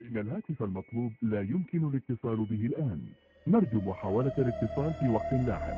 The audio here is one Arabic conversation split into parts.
إن الهاتف المطلوب لا يمكن الاتصال به الآن. نرجو محاولة الاتصال في وقت لاحق.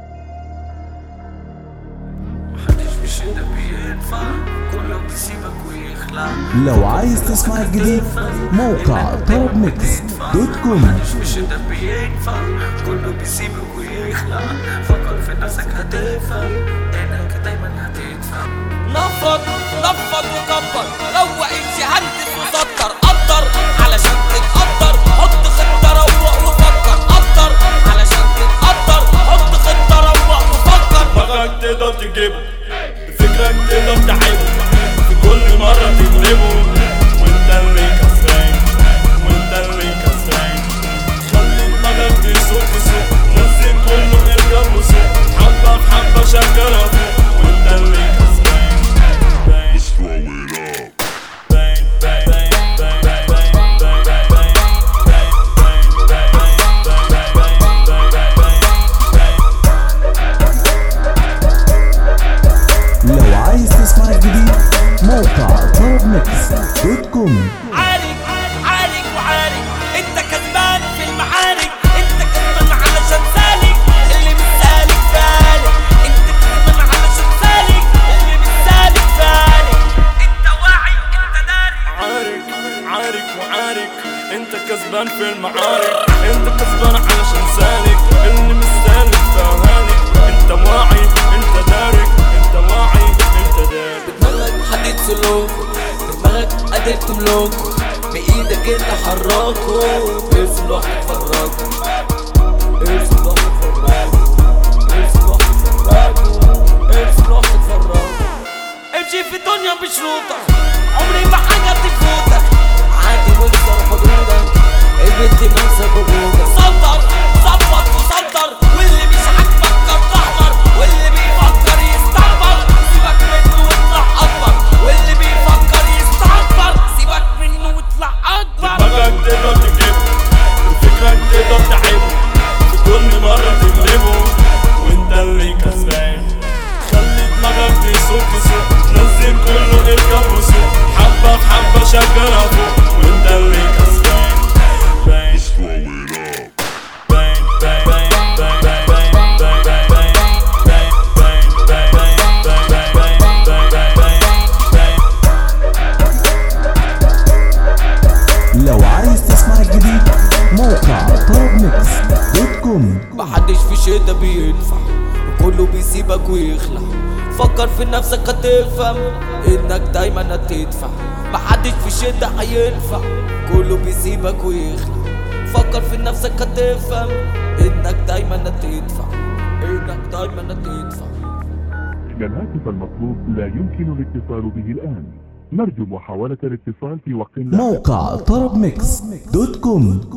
محدش بيشد بينفع، كله بيسيبك ويخلع. لو عايز تسمع الجديد موقع طرب ميكس دوت كوم. محدش بيشد بينفع، كله بيسيبك ويخلع. فكر في نفسك هتفهم، انك دايما هتدفع. نفض وكبر، روق انسي هندس وسطر. قدر علشان تتقدر، حط خطة روق وفكر. قدر علشان تتقدر، حط خطة روق وفكر. دماغك تقدر تجيبه، بفكرك تقدر تعيبه، في كل مرة تغلبه، وانت اللي كسبان، وانت اللي كسبان. خلي دماغك تسوق، نزل كله اركب وسوق، حبة في حبة شغلها فوق، وانت اللي كسبان. لو عايز تسمع الجديد موقع طرب ميكس دوت كوم. عارك وعارك، انت كسبان في المعارك. انت كسبان علشان سالك، اللي مش سالك فالك. انت كسبان علشان سالك، اللي مش سالك فالك. انت واعي انت داري. عارك وعارك، انت كسبان في المعارك. انت كسبان علشان سالك، اللي مش سالك فهالك. انت واعي انت دارك، انت واعي انت دارك. بدماغك حدد سلوك، بدماغك قادر تملكه، بايدك انت حركه. ارسم لوحدك فراجه، ارسم لوحدك فراجه، ارسم لوحدك فراجه، ارسم لوحدك فراجه. امشي في الدنيا بشروطك، عمري ما حاجة تفوتك. عادي واكسر حدودك، البنت منسى بوجودك. صدر ظبط وصدر، واللي مش عاجبك كتر احمر، واللي بيفكر يستعبر سيبك منه واطلع اكبر. واللي بيفكر يستعبر سيبك منه واطلع اكبر. دماغك تقدر تجيبه، بفكرك تقدر تعيبه، في كل مرة تغلبه، وانت اللي كسبان. خلي دماغك تسوق، نزل كله اركب وسوق، حبة في حبة شغلها فوق، وانت اللي كسبان. لو عايز تسمع الجديد موقع طرب ميكس دوت كوم. محدش في شدة بينفع، وكله بيسيبك ويخلع. فكر في نفسك هتفهم، انك دايما هتدفع. محدش في شدة هينفع، كله بيسيبك ويخلع. فكر في نفسك هتفهم، انك دايما هتدفع، انك دايما هتدفع. إن الهاتف المطلوب لا يمكن الاتصال به الآن. نرجو محاولة الاتصال في وقت لاحق. موقع طرب ميكس دوت كوم.